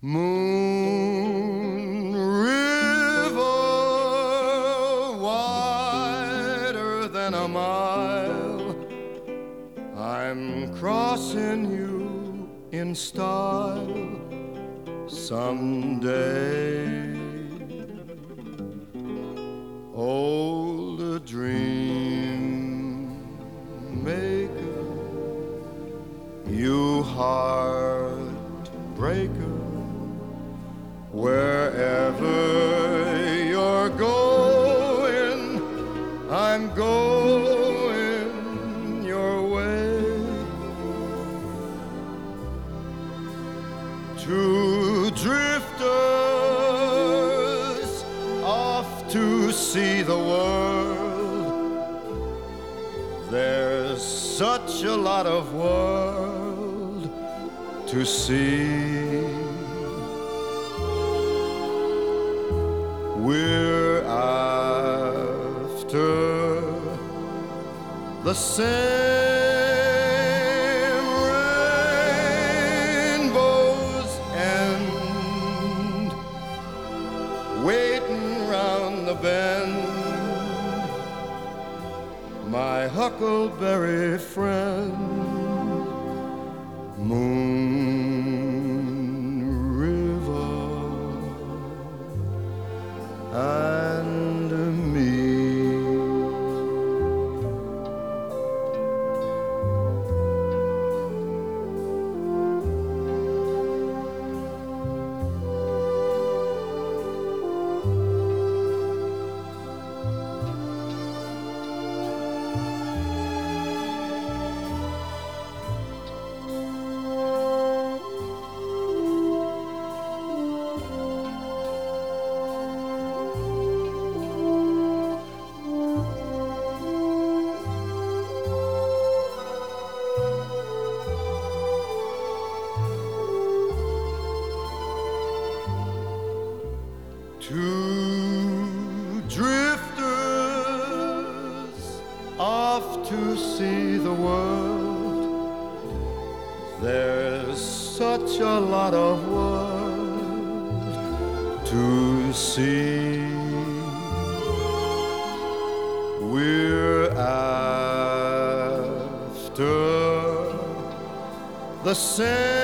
Moon River, wider than a mile, I'm crossing you in style someday. Old dream maker, you heartbreaker, wherever you're going, I'm going your way. Two drifters off to see the world. There's such a lot of world to see. We're after the same rainbow's end, waiting round the bend, my huckleberry friend, Moon River and me. Two drifters off to see the world. There's such a lot of world to see. We're after the same